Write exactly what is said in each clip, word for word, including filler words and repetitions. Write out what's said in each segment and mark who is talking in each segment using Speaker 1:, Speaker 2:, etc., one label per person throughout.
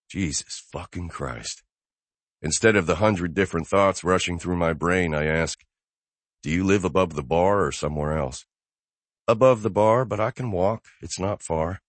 Speaker 1: Jesus fucking Christ. Instead of the hundred different thoughts rushing through my brain, I ask, do you live above the bar or somewhere else? Above the bar, but I can walk. It's not far.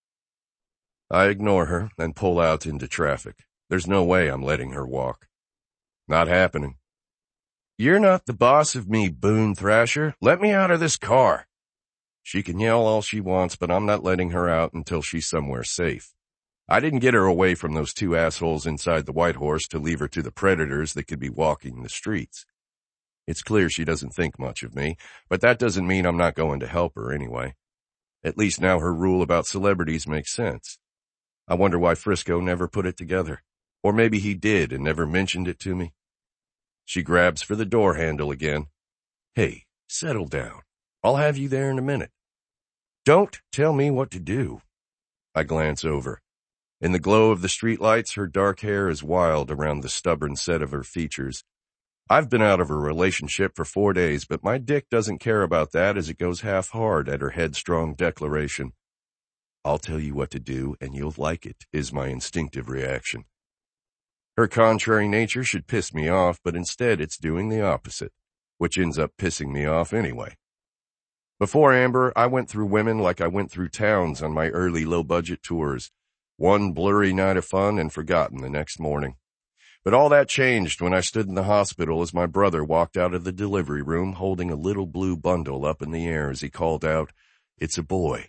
Speaker 1: I ignore her and pull out into traffic. There's no way I'm letting her walk. Not happening. You're not the boss of me, Boone Thrasher. Let me out of this car. She can yell all she wants, but I'm not letting her out until she's somewhere safe. I didn't get her away from those two assholes inside the White Horse to leave her to the predators that could be walking the streets. It's clear she doesn't think much of me, but that doesn't mean I'm not going to help her anyway. At least now her rule about celebrities makes sense. I wonder why Frisco never put it together. Or maybe he did and never mentioned it to me. She grabs for the door handle again. Hey, settle down. I'll have you there in a minute. Don't tell me what to do. I glance over. In the glow of the streetlights, her dark hair is wild around the stubborn set of her features. I've been out of a relationship for four days, but my dick doesn't care about that as it goes half hard at her headstrong declaration. I'll tell you what to do, and you'll like it, is my instinctive reaction. Her contrary nature should piss me off, but instead it's doing the opposite, which ends up pissing me off anyway. Before Amber, I went through women like I went through towns on my early low-budget tours. One blurry night of fun and forgotten the next morning. But all that changed when I stood in the hospital as my brother walked out of the delivery room holding a little blue bundle up in the air as he called out, "It's a boy."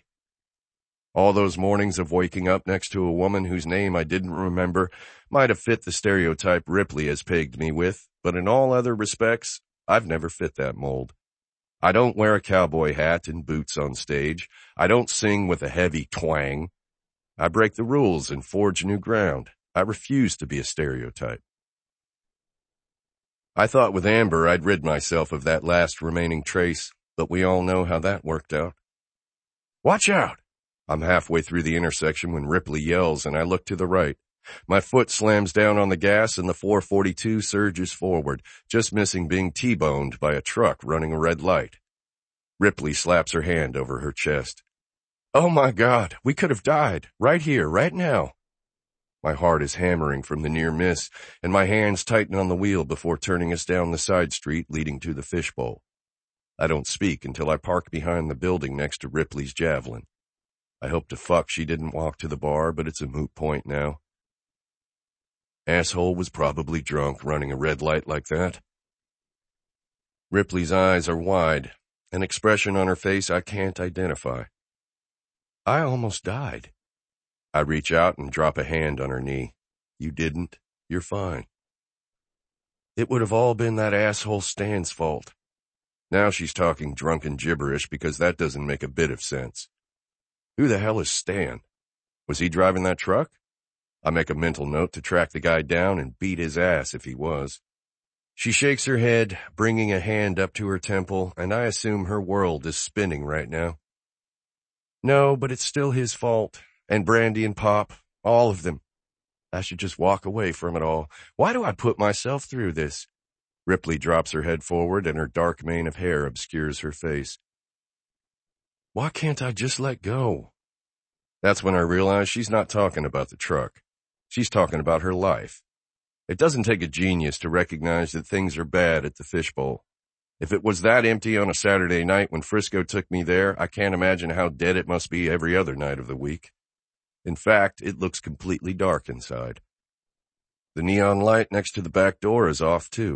Speaker 1: All those mornings of waking up next to a woman whose name I didn't remember might have fit the stereotype Ripley has pegged me with, but in all other respects, I've never fit that mold. I don't wear a cowboy hat and boots on stage. I don't sing with a heavy twang. I break the rules and forge new ground. I refuse to be a stereotype. I thought with Amber I'd rid myself of that last remaining trace, but we all know how that worked out. Watch out! I'm halfway through the intersection when Ripley yells and I look to the right. My foot slams down on the gas and the four forty-two surges forward, just missing being T-boned by a truck running a red light. Ripley slaps her hand over her chest. Oh my God, we could have died, right here, right now. My heart is hammering from the near miss, and my hands tighten on the wheel before turning us down the side street leading to the fishbowl. I don't speak until I park behind the building next to Ripley's Javelin. I hope to fuck she didn't walk to the bar, but it's a moot point now. Asshole was probably drunk running a red light like that. Ripley's eyes are wide, an expression on her face I can't identify. I almost died. I reach out and drop a hand on her knee. You didn't. You're fine. It would have all been that asshole Stan's fault. Now she's talking drunken gibberish because that doesn't make a bit of sense. Who the hell is Stan? Was he driving that truck? I make a mental note to track the guy down and beat his ass if he was. She shakes her head, bringing a hand up to her temple, and I assume her world is spinning right now. No, but it's still his fault. And Brandy and Pop, all of them. I should just walk away from it all. Why do I put myself through this? Ripley drops her head forward and her dark mane of hair obscures her face. Why can't I just let go? That's when I realize she's not talking about the truck. She's talking about her life. It doesn't take a genius to recognize that things are bad at the fishbowl. If it was that empty on a Saturday night when Frisco took me there, I can't imagine how dead it must be every other night of the week. In fact, it looks completely dark inside. The neon light next to the back door is off, too.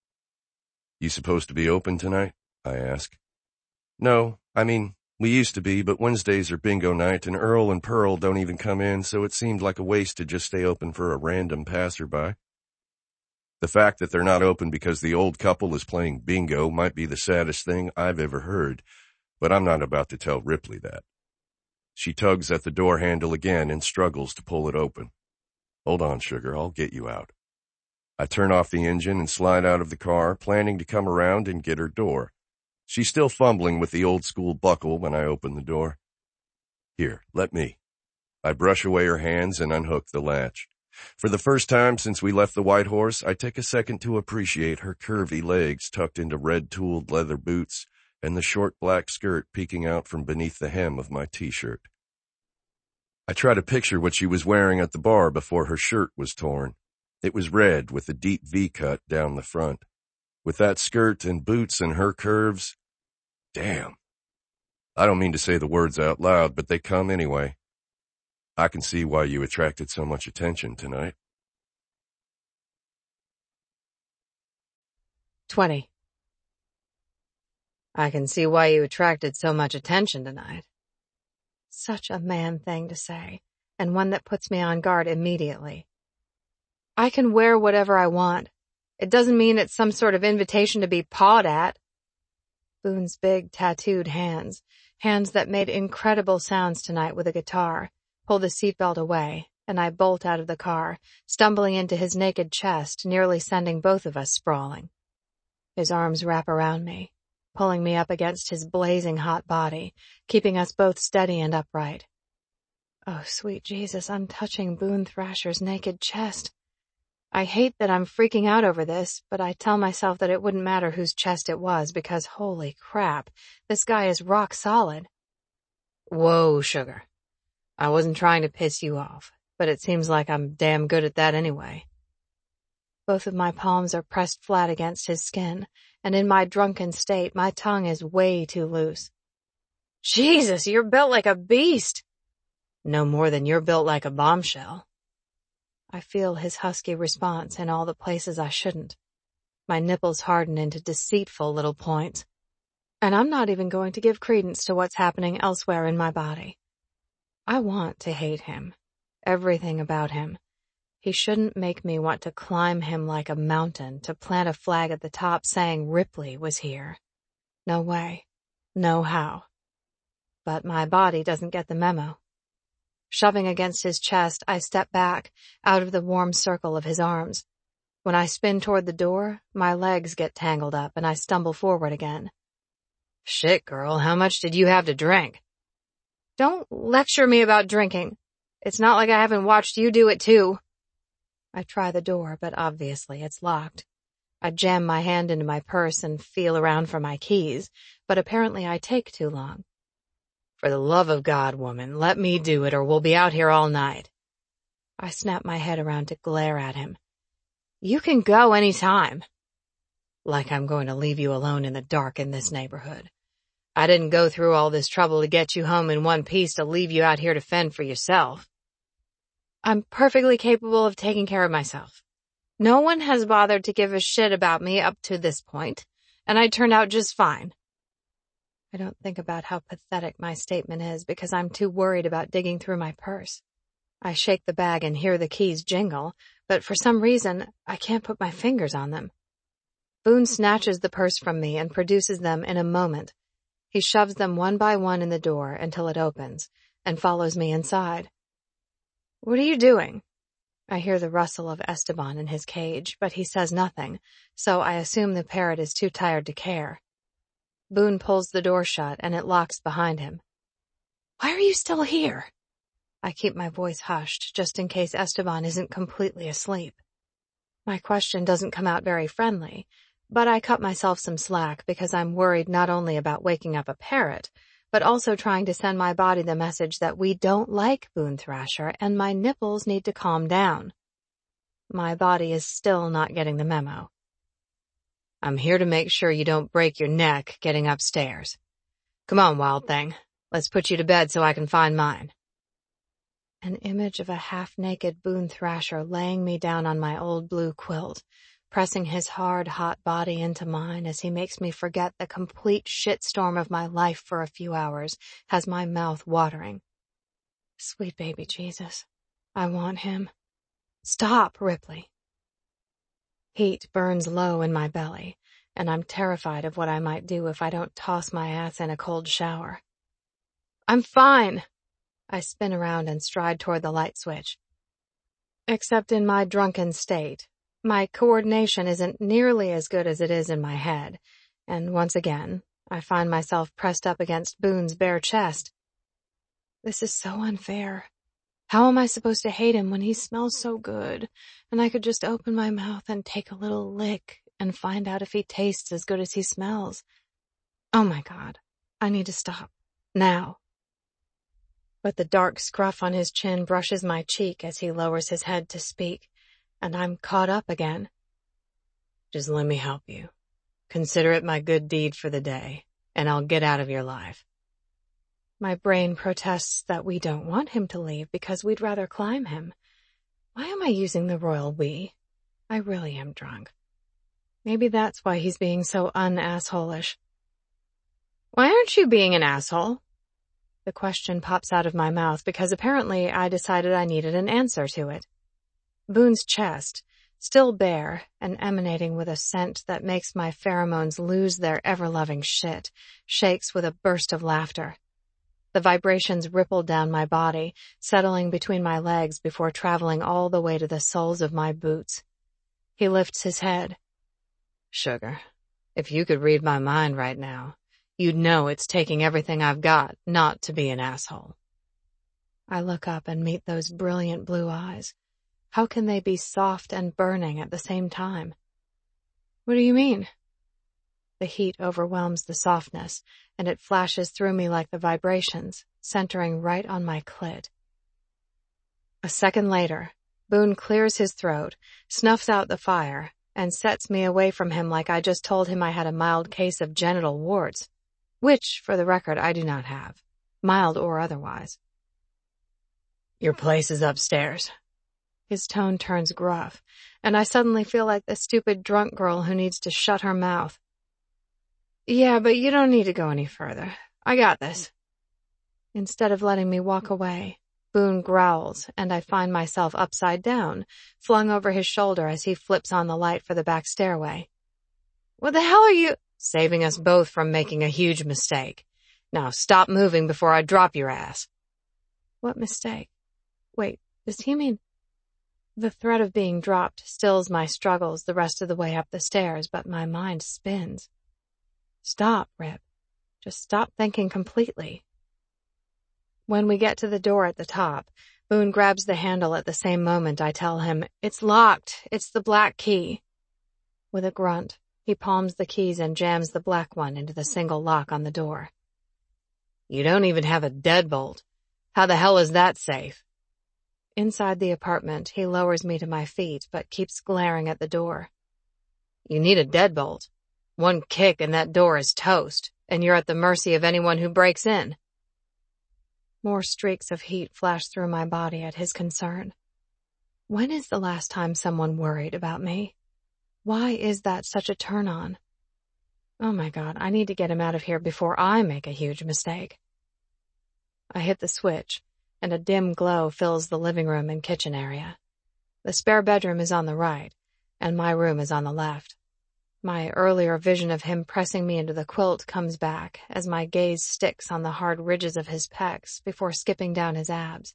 Speaker 1: You supposed to be open tonight? I ask. No, I mean, we used to be, but Wednesdays are bingo night, and Earl and Pearl don't even come in, so it seemed like a waste to just stay open for a random passerby. The fact that they're not open because the old couple is playing bingo might be the saddest thing I've ever heard, but I'm not about to tell Ripley that. She tugs at the door handle again and struggles to pull it open. Hold on, sugar, I'll get you out. I turn off the engine and slide out of the car, planning to come around and get her door. She's still fumbling with the old-school buckle when I open the door. Here, let me. I brush away her hands and unhook the latch. For the first time since we left the White Horse, I take a second to appreciate her curvy legs tucked into red-tooled leather boots and the short black skirt peeking out from beneath the hem of my t-shirt. I try to picture what she was wearing at the bar before her shirt was torn. It was red with a deep V-cut down the front. With that skirt and boots and her curves, damn. I don't mean to say the words out loud, but they come anyway. I can see why you attracted so much attention tonight.
Speaker 2: twenty. I can see why you attracted so much attention tonight. Such a man thing to say, and one that puts me on guard immediately. I can wear whatever I want. It doesn't mean it's some sort of invitation to be pawed at. Boone's big, tattooed hands, hands that made incredible sounds tonight with a guitar, pull the seatbelt away, and I bolt out of the car, stumbling into his naked chest, nearly sending both of us sprawling. His arms wrap around me, pulling me up against his blazing hot body, keeping us both steady and upright. Oh, sweet Jesus, I'm touching Boone Thrasher's naked chest. I hate that I'm freaking out over this, but I tell myself that it wouldn't matter whose chest it was because, holy crap, this guy is rock solid. Whoa, sugar. I wasn't trying to piss you off, but it seems like I'm damn good at that anyway. Both of my palms are pressed flat against his skin, and in my drunken state, my tongue is way too loose. Jesus, you're built like a beast. No more than you're built like a bombshell. I feel his husky response in all the places I shouldn't. My nipples harden into deceitful little points. And I'm not even going to give credence to what's happening elsewhere in my body. I want to hate him. Everything about him. He shouldn't make me want to climb him like a mountain, to plant a flag at the top saying Ripley was here. No way. No how. But my body doesn't get the memo. Shoving against his chest, I step back, out of the warm circle of his arms. When I spin toward the door, my legs get tangled up and I stumble forward again. Shit, girl, how much did you have to drink? Don't lecture me about drinking. It's not like I haven't watched you do it too. I try the door, but obviously it's locked. I jam my hand into my purse and feel around for my keys, but apparently I take too long. For the love of God, woman, let me do it or we'll be out here all night. I snap my head around to glare at him. You can go any time. Like I'm going to leave you alone in the dark in this neighborhood. I didn't go through all this trouble to get you home in one piece to leave you out here to fend for yourself. I'm perfectly capable of taking care of myself. No one has bothered to give a shit about me up to this point, and I turned out just fine. I don't think about how pathetic my statement is because I'm too worried about digging through my purse. I shake the bag and hear the keys jingle, but for some reason, I can't put my fingers on them. Boone snatches the purse from me and produces them in a moment. He shoves them one by one in the door until it opens, and follows me inside. What are you doing? I hear the rustle of Esteban in his cage, but he says nothing, so I assume the parrot is too tired to care. Boone pulls the door shut and it locks behind him. Why are you still here? I keep my voice hushed just in case Esteban isn't completely asleep. My question doesn't come out very friendly, but I cut myself some slack because I'm worried not only about waking up a parrot, but also trying to send my body the message that we don't like Boone Thrasher and my nipples need to calm down. My body is still not getting the memo. I'm here to make sure you don't break your neck getting upstairs. Come on, wild thing. Let's put you to bed so I can find mine. An image of a half-naked Boone Thrasher laying me down on my old blue quilt, pressing his hard, hot body into mine as he makes me forget the complete shitstorm of my life for a few hours, has my mouth watering. Sweet baby Jesus, I want him. Stop, Ripley. Heat burns low in my belly, and I'm terrified of what I might do if I don't toss my ass in a cold shower. I'm fine. I spin around and stride toward the light switch. Except in my drunken state, my coordination isn't nearly as good as it is in my head, and once again, I find myself pressed up against Boone's bare chest. This is so unfair. How am I supposed to hate him when he smells so good, and I could just open my mouth and take a little lick and find out if he tastes as good as he smells? Oh my God, I need to stop. Now. But the dark scruff on his chin brushes my cheek as he lowers his head to speak, and I'm caught up again.
Speaker 3: Just let me help you. Consider it my good deed for the day, and I'll get out of your life.
Speaker 2: My brain protests that we don't want him to leave because we'd rather climb him. Why am I using the royal we? I really am drunk. Maybe that's why he's being so un-assholish.
Speaker 3: Why aren't you being an asshole?
Speaker 2: The question pops out of my mouth because apparently I decided I needed an answer to it. Boone's chest, still bare and emanating with a scent that makes my pheromones lose their ever-loving shit, shakes with a burst of laughter. The vibrations ripple down my body, settling between my legs before traveling all the way to the soles of my boots. He lifts his head.
Speaker 3: Sugar, if you could read my mind right now, you'd know it's taking everything I've got not to be an asshole.
Speaker 2: I look up and meet those brilliant blue eyes. How can they be soft and burning at the same time?
Speaker 3: What do you mean?
Speaker 2: The heat overwhelms the softness, and it flashes through me like the vibrations, centering right on my clit. A second later, Boone clears his throat, snuffs out the fire, and sets me away from him like I just told him I had a mild case of genital warts, which, for the record, I do not have, mild or otherwise.
Speaker 3: Your place is upstairs.
Speaker 2: His tone turns gruff, and I suddenly feel like the stupid drunk girl who needs to shut her mouth.
Speaker 3: Yeah, but you don't need to go any further. I got this.
Speaker 2: Instead of letting me walk away, Boone growls, and I find myself upside down, flung over his shoulder as he flips on the light for the back stairway.
Speaker 3: What the hell are you— Saving us both from making a huge mistake. Now stop moving before I drop your ass.
Speaker 2: What mistake? Wait, does he mean— The threat of being dropped stills my struggles the rest of the way up the stairs, but my mind spins. Stop, Rip. Just stop thinking completely. When we get to the door at the top, Boone grabs the handle at the same moment I tell him, "It's locked. It's the black key." With a grunt, he palms the keys and jams the black one into the single lock on the door.
Speaker 3: You don't even have a deadbolt. How the hell is that safe?
Speaker 2: Inside the apartment, he lowers me to my feet, but keeps glaring at the door.
Speaker 3: You need a deadbolt. One kick and that door is toast, and you're at the mercy of anyone who breaks in.
Speaker 2: More streaks of heat flash through my body at his concern. When is the last time someone worried about me? Why is that such a turn-on? Oh my God, I need to get him out of here before I make a huge mistake. I hit the switch, and a dim glow fills the living room and kitchen area. The spare bedroom is on the right, and my room is on the left. My earlier vision of him pressing me into the quilt comes back as my gaze sticks on the hard ridges of his pecs before skipping down his abs.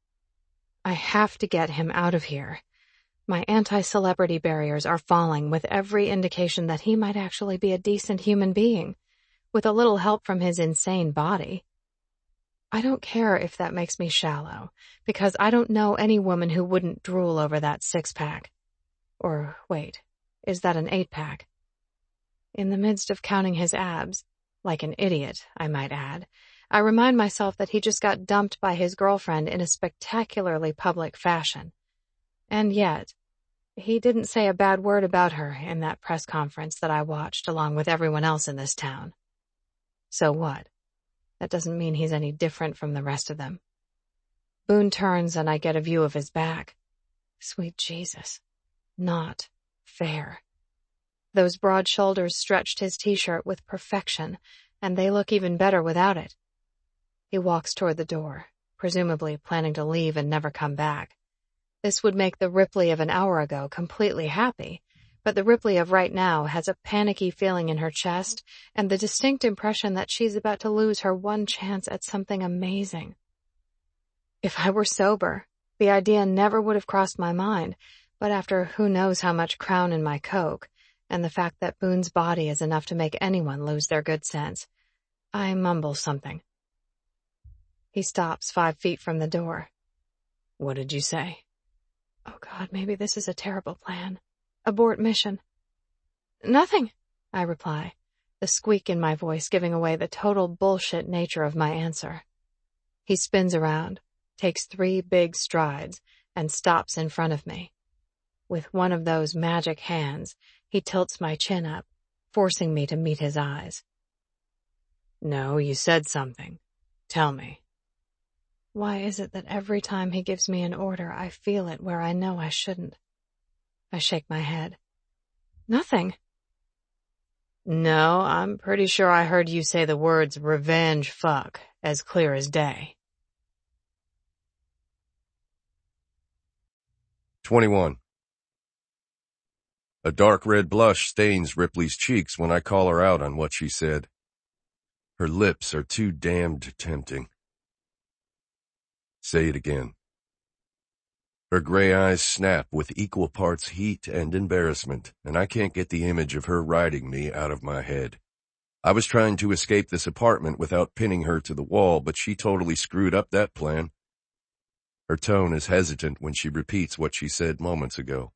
Speaker 2: I have to get him out of here. My anti-celebrity barriers are falling with every indication that he might actually be a decent human being, with a little help from his insane body. I don't care if that makes me shallow, because I don't know any woman who wouldn't drool over that six-pack. Or, wait, is that an eight-pack? In the midst of counting his abs, like an idiot, I might add, I remind myself that he just got dumped by his girlfriend in a spectacularly public fashion. And yet, he didn't say a bad word about her in that press conference that I watched along with everyone else in this town. So what? That doesn't mean he's any different from the rest of them. Boone turns and I get a view of his back. Sweet Jesus. Not fair. Those broad shoulders stretched his t-shirt with perfection, and they look even better without it. He walks toward the door, presumably planning to leave and never come back. This would make the Ripley of an hour ago completely happy, but the Ripley of right now has a panicky feeling in her chest and the distinct impression that she's about to lose her one chance at something amazing. If I were sober, the idea never would have crossed my mind, but after who knows how much Crown in my Coke, and the fact that Boone's body is enough to make anyone lose their good sense, I mumble something. He stops five feet from the door.
Speaker 3: What did you say?
Speaker 2: Oh God, maybe this is a terrible plan. Abort mission.
Speaker 3: Nothing,
Speaker 2: I reply, the squeak in my voice giving away the total bullshit nature of my answer. He spins around, takes three big strides, and stops in front of me. With one of those magic hands, he tilts my chin up, forcing me to meet his eyes.
Speaker 3: No, you said something. Tell me.
Speaker 2: Why is it that every time he gives me an order, I feel it where I know I shouldn't? I shake my head. Nothing.
Speaker 3: No, I'm pretty sure I heard you say the words revenge fuck as clear as day.
Speaker 1: twenty-one. A dark red blush stains Ripley's cheeks when I call her out on what she said. Her lips are too damned tempting. Say it again. Her gray eyes snap with equal parts heat and embarrassment, and I can't get the image of her riding me out of my head. I was trying to escape this apartment without pinning her to the wall, but she totally screwed up that plan. Her tone is hesitant when she repeats what she said moments ago.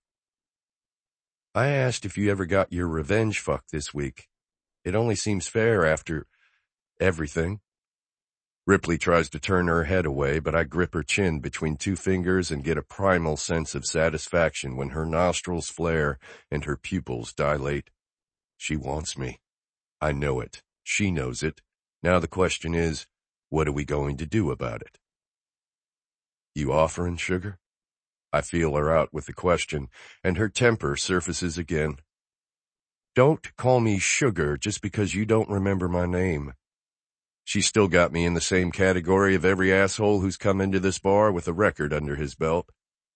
Speaker 1: I asked if you ever got your revenge fuck this week. It only seems fair after everything. Ripley tries to turn her head away, but I grip her chin between two fingers and get a primal sense of satisfaction when her nostrils flare and her pupils dilate. She wants me. I know it. She knows it. Now the question is, what are we going to do about it? You offering, sugar? I feel her out with the question, and her temper surfaces again. Don't call me sugar just because you don't remember my name. She's still got me in the same category of every asshole who's come into this bar with a record under his belt.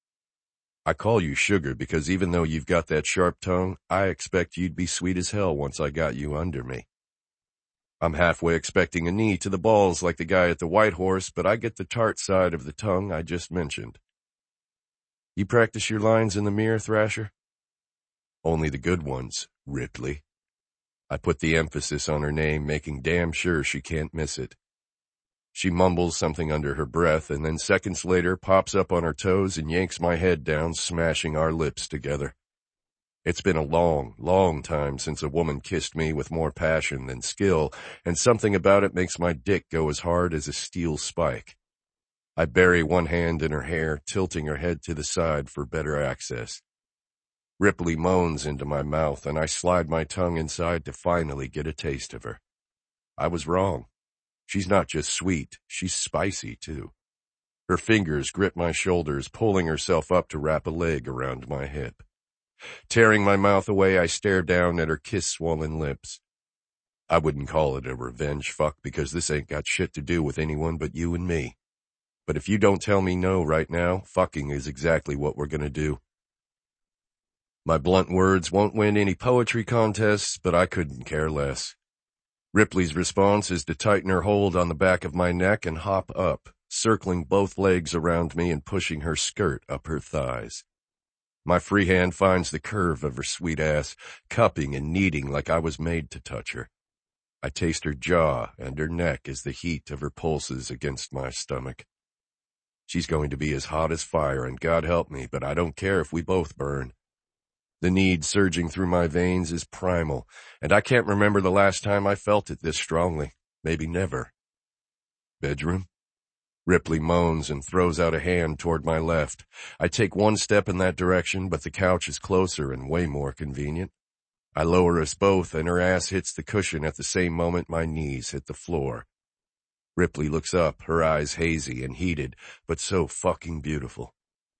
Speaker 1: I call you sugar because even though you've got that sharp tongue, I expect you'd be sweet as hell once I got you under me. I'm halfway expecting a knee to the balls like the guy at the White Horse, but I get the tart side of the tongue I just mentioned. You practice your lines in the mirror, Thrasher? Only the good ones, Ripley. I put the emphasis on her name, making damn sure she can't miss it. She mumbles something under her breath, and then seconds later pops up on her toes and yanks my head down, smashing our lips together. It's been a long, long time since a woman kissed me with more passion than skill, and something about it makes my dick go as hard as a steel spike. I bury one hand in her hair, tilting her head to the side for better access. Ripley moans into my mouth, and I slide my tongue inside to finally get a taste of her. I was wrong. She's not just sweet, she's spicy, too. Her fingers grip my shoulders, pulling herself up to wrap a leg around my hip. Tearing my mouth away, I stare down at her kiss-swollen lips. I wouldn't call it a revenge fuck because this ain't got shit to do with anyone but you and me. But if you don't tell me no right now, fucking is exactly what we're gonna do. My blunt words won't win any poetry contests, but I couldn't care less. Ripley's response is to tighten her hold on the back of my neck and hop up, circling both legs around me and pushing her skirt up her thighs. My free hand finds the curve of her sweet ass, cupping and kneading like I was made to touch her. I taste her jaw and her neck as the heat of her pulses against my stomach. She's going to be as hot as fire, and God help me, but I don't care if we both burn. The need surging through my veins is primal, and I can't remember the last time I felt it this strongly. Maybe never. Bedroom? Ripley moans and throws out a hand toward my left. I take one step in that direction, but the couch is closer and way more convenient. I lower us both, and her ass hits the cushion at the same moment my knees hit the floor. Ripley looks up, her eyes hazy and heated, but so fucking beautiful.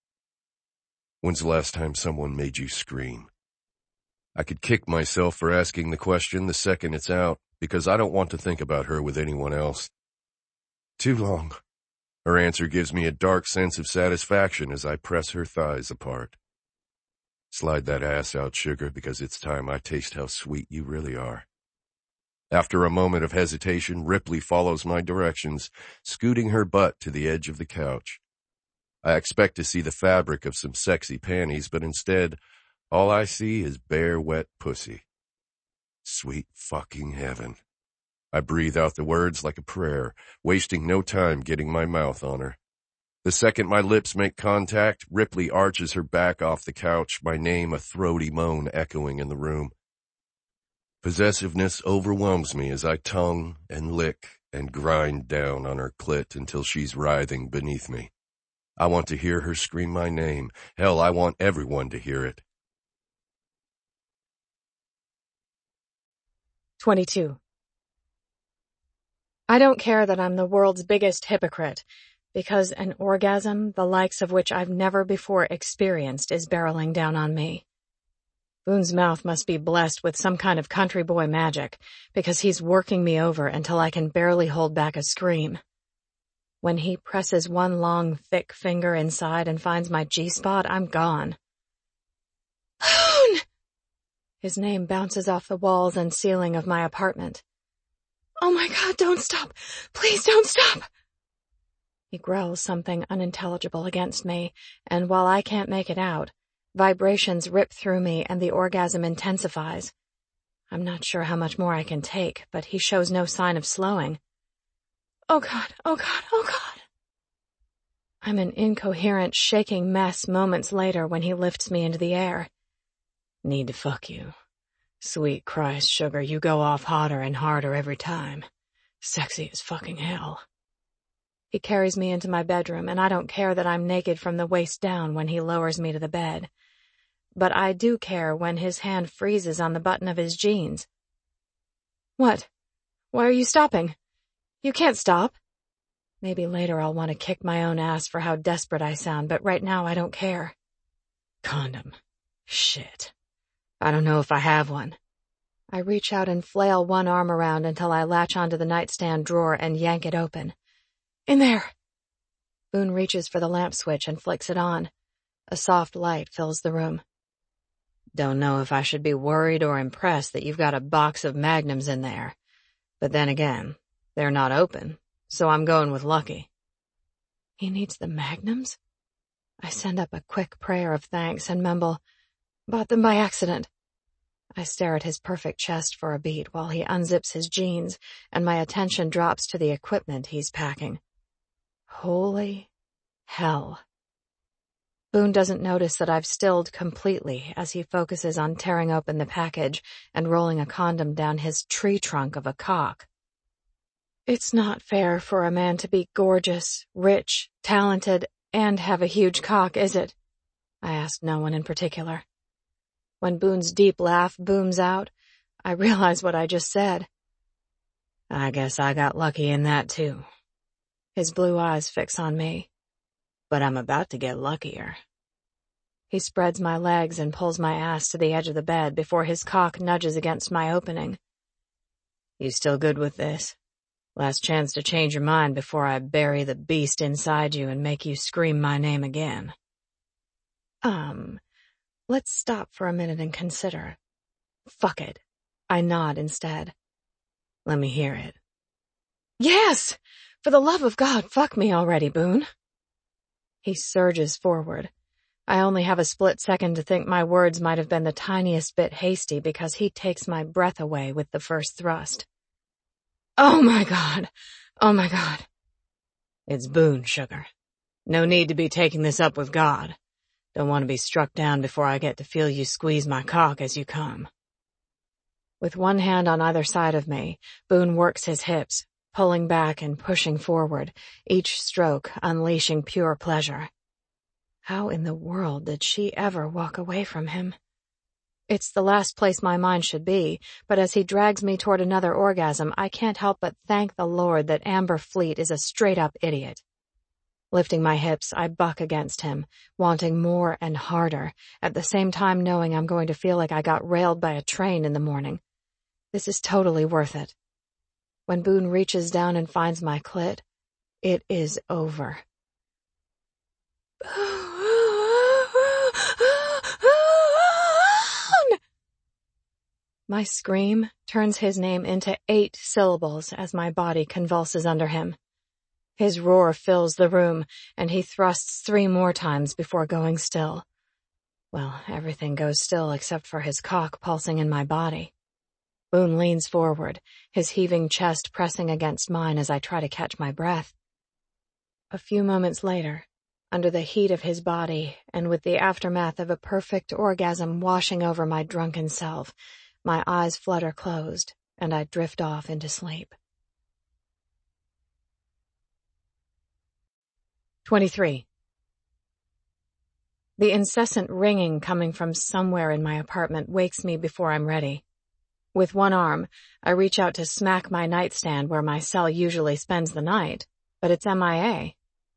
Speaker 1: When's the last time someone made you scream? I could kick myself for asking the question the second it's out, because I don't want to think about her with anyone else. Too long. Her answer gives me a dark sense of satisfaction as I press her thighs apart. Slide that ass out, sugar, because it's time I taste how sweet you really are. After a moment of hesitation, Ripley follows my directions, scooting her butt to the edge of the couch. I expect to see the fabric of some sexy panties, but instead, all I see is bare, wet pussy. Sweet fucking heaven. I breathe out the words like a prayer, wasting no time getting my mouth on her. The second my lips make contact, Ripley arches her back off the couch, my name a throaty moan echoing in the room. Possessiveness overwhelms me as I tongue and lick and grind down on her clit until she's writhing beneath me. I want to hear her scream my name. Hell, I want everyone to hear it.
Speaker 2: twenty-two. I don't care that I'm the world's biggest hypocrite, because an orgasm the likes of which I've never before experienced is barreling down on me. Boone's mouth must be blessed with some kind of country boy magic, because he's working me over until I can barely hold back a scream. When he presses one long, thick finger inside and finds my G-spot, I'm gone. Boone! His name bounces off the walls and ceiling of my apartment. Oh my God, don't stop! Please don't stop! He growls something unintelligible against me, and while I can't make it out, vibrations rip through me and the orgasm intensifies. I'm not sure how much more I can take, but he shows no sign of slowing. Oh God, oh God, oh God. I'm an incoherent, shaking mess moments later when he lifts me into the air. Need to fuck you. Sweet Christ, sugar, you go off hotter and harder every time. Sexy as fucking hell. He carries me into my bedroom, and I don't care that I'm naked from the waist down when he lowers me to the bed. But I do care when his hand freezes on the button of his jeans. What? Why are you stopping? You can't stop. Maybe later I'll want to kick my own ass for how desperate I sound, but right now I don't care. Condom. Shit. I don't know if I have one. I reach out and flail one arm around until I latch onto the nightstand drawer and yank it open. In there! Boone reaches for the lamp switch and flicks it on. A soft light fills the room. Don't know if I should be worried or impressed that you've got a box of magnums in there. But then again, they're not open, so I'm going with lucky. He needs the magnums? I send up a quick prayer of thanks and mumble, bought them by accident. I stare at his perfect chest for a beat while he unzips his jeans, and my attention drops to the equipment he's packing. Holy hell. Boone doesn't notice that I've stilled completely as he focuses on tearing open the package and rolling a condom down his tree trunk of a cock. It's not fair for a man to be gorgeous, rich, talented, and have a huge cock, is it? I ask no one in particular. When Boone's deep laugh booms out, I realize what I just said. I guess I got lucky in that too. His blue eyes fix on me. But I'm about to get luckier. He spreads my legs and pulls my ass to the edge of the bed before his cock nudges against my opening. You still good with this? Last chance to change your mind before I bury the beast inside you and make you scream my name again. Um, let's stop for a minute and consider. Fuck it. I nod instead. Let me hear it. Yes! For the love of God, fuck me already, Boone. He surges forward. I only have a split second to think my words might have been the tiniest bit hasty because he takes my breath away with the first thrust. Oh my God. Oh my God. It's Boone, sugar. No need to be taking this up with God. Don't want to be struck down before I get to feel you squeeze my cock as you come. With one hand on either side of me, Boone works his hips, pulling back and pushing forward, each stroke unleashing pure pleasure. How in the world did she ever walk away from him? It's the last place my mind should be, but as he drags me toward another orgasm, I can't help but thank the Lord that Amber Fleet is a straight-up idiot. Lifting my hips, I buck against him, wanting more and harder, at the same time knowing I'm going to feel like I got railed by a train in the morning. This is totally worth it. When Boone reaches down and finds my clit, it is over. My scream turns his name into eight syllables as my body convulses under him. His roar fills the room, and he thrusts three more times before going still. Well, everything goes still except for his cock pulsing in my body. Boone leans forward, his heaving chest pressing against mine as I try to catch my breath. A few moments later, under the heat of his body and with the aftermath of a perfect orgasm washing over my drunken self, my eyes flutter closed, and I drift off into sleep. twenty-three. The incessant ringing coming from somewhere in my apartment wakes me before I'm ready. With one arm, I reach out to smack my nightstand where my cell usually spends the night, but it's M I A.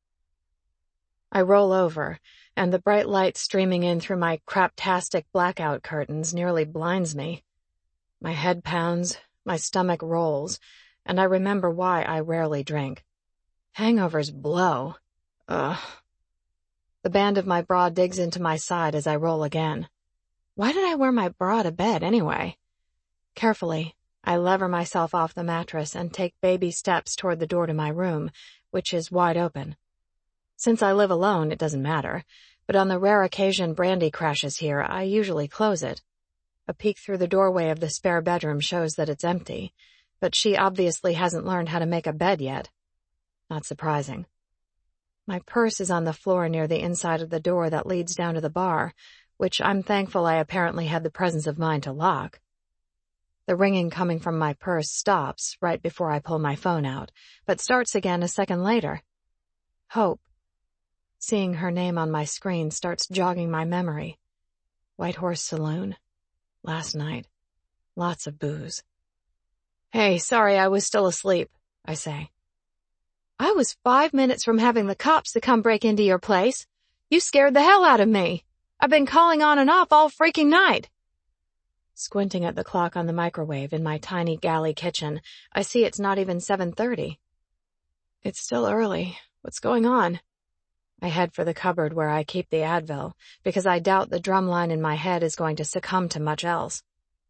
Speaker 2: I roll over, and the bright light streaming in through my craptastic blackout curtains nearly blinds me. My head pounds, my stomach rolls, and I remember why I rarely drink. Hangovers blow. Ugh. The band of my bra digs into my side as I roll again. Why did I wear my bra to bed anyway? Carefully, I lever myself off the mattress and take baby steps toward the door to my room, which is wide open. Since I live alone, it doesn't matter, but on the rare occasion Brandy crashes here, I usually close it. A peek through the doorway of the spare bedroom shows that it's empty, but she obviously hasn't learned how to make a bed yet. Not surprising. My purse is on the floor near the inside of the door that leads down to the bar, which I'm thankful I apparently had the presence of mind to lock. The ringing coming from my purse stops right before I pull my phone out, but starts again a second later. Hope. Seeing her name on my screen starts jogging my memory. White Horse Saloon. Last night. Lots of booze. Hey, sorry I was still asleep, I say. I was five minutes from having the cops to come break into your place. You scared the hell out of me. I've been calling on and off all freaking night. Squinting at the clock on the microwave in my tiny galley kitchen, I see it's not even seven thirty. It's still early. What's going on? I head for the cupboard where I keep the Advil, because I doubt the drumline in my head is going to succumb to much else.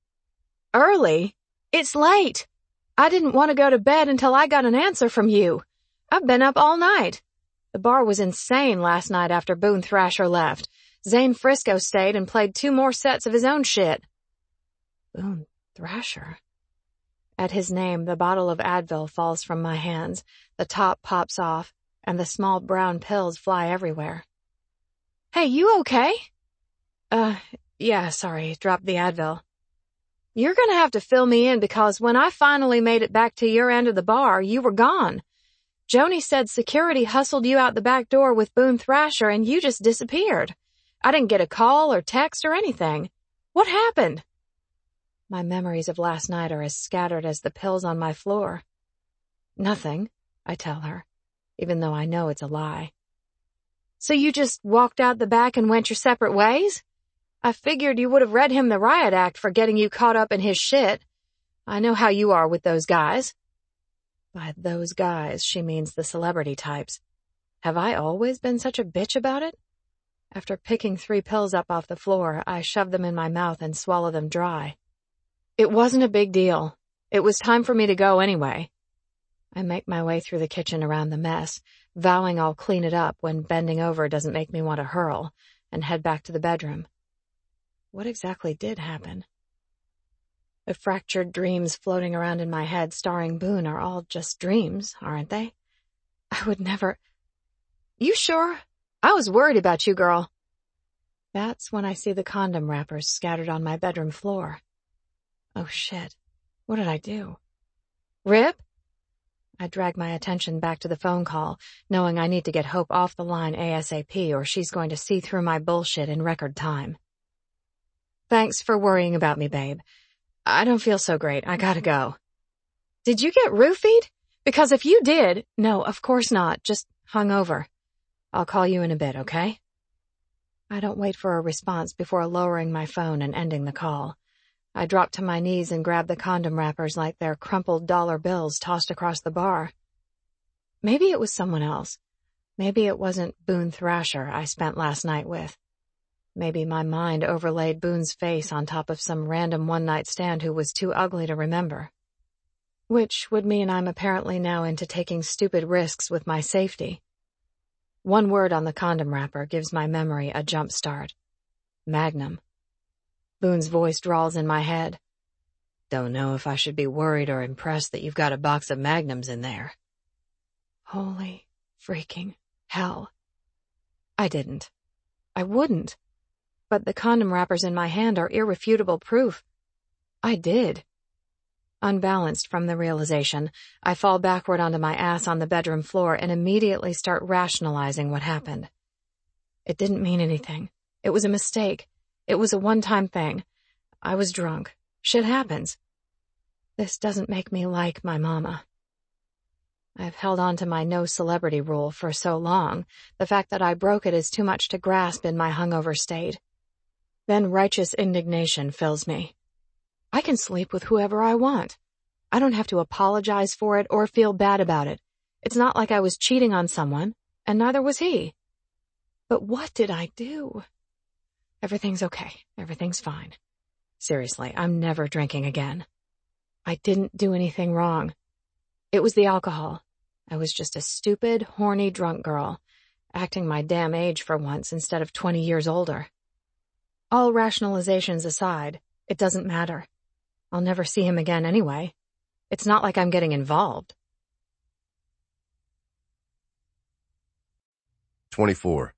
Speaker 2: Early? It's late. I didn't want to go to bed until I got an answer from you. I've been up all night. The bar was insane last night after Boone Thrasher left. Zane Frisco stayed and played two more sets of his own shit. Boone Thrasher. At his name, the bottle of Advil falls from my hands, the top pops off, and the small brown pills fly everywhere. Hey, you okay? Uh, yeah, sorry, dropped the Advil. You're gonna have to fill me in because when I finally made it back to your end of the bar, you were gone. Joni said security hustled you out the back door with Boone Thrasher and you just disappeared. I didn't get a call or text or anything. What happened? My memories of last night are as scattered as the pills on my floor. Nothing, I tell her, even though I know it's a lie. So you just walked out the back and went your separate ways? I figured you would have read him the riot act for getting you caught up in his shit. I know how you are with those guys. By those guys, she means the celebrity types. Have I always been such a bitch about it? After picking three pills up off the floor, I shove them in my mouth and swallow them dry. It wasn't a big deal. It was time for me to go anyway. I make my way through the kitchen around the mess, vowing I'll clean it up when bending over doesn't make me want to hurl, and head back to the bedroom. What exactly did happen? The fractured dreams floating around in my head starring Boone are all just dreams, aren't they? I would never... You sure? I was worried about you, girl. That's when I see the condom wrappers scattered on my bedroom floor. Oh shit. What did I do? Rip? I drag my attention back to the phone call, knowing I need to get Hope off the line ASAP or she's going to see through my bullshit in record time. Thanks for worrying about me, babe. I don't feel so great. I gotta go. Did you get roofied? Because if you did... No, of course not. Just hungover. I'll call you in a bit, okay? I don't wait for a response before lowering my phone and ending the call. I drop to my knees and grab the condom wrappers like they're crumpled dollar bills tossed across the bar. Maybe it was someone else. Maybe it wasn't Boone Thrasher I spent last night with. Maybe my mind overlaid Boone's face on top of some random one-night stand who was too ugly to remember. Which would mean I'm apparently now into taking stupid risks with my safety. One word on the condom wrapper gives my memory a jump start. Magnum. Boone's voice drawls in my head. Don't know if I should be worried or impressed that you've got a box of Magnums in there. Holy freaking hell. I didn't. I wouldn't. But the condom wrappers in my hand are irrefutable proof. I did. Unbalanced from the realization, I fall backward onto my ass on the bedroom floor and immediately start rationalizing what happened. It didn't mean anything. It was a mistake. It was a one-time thing. I was drunk. Shit happens. This doesn't make me like my mama. I've held on to my no celebrity rule for so long, the fact that I broke it is too much to grasp in my hungover state. Then righteous indignation fills me. I can sleep with whoever I want. I don't have to apologize for it or feel bad about it. It's not like I was cheating on someone, and neither was he. But what did I do? Everything's okay. Everything's fine. Seriously, I'm never drinking again. I didn't do anything wrong. It was the alcohol. I was just a stupid, horny drunk girl, acting my damn age for once instead of twenty years older. All rationalizations aside, it doesn't matter. I'll never see him again anyway. It's not like I'm getting involved.
Speaker 1: twenty-four.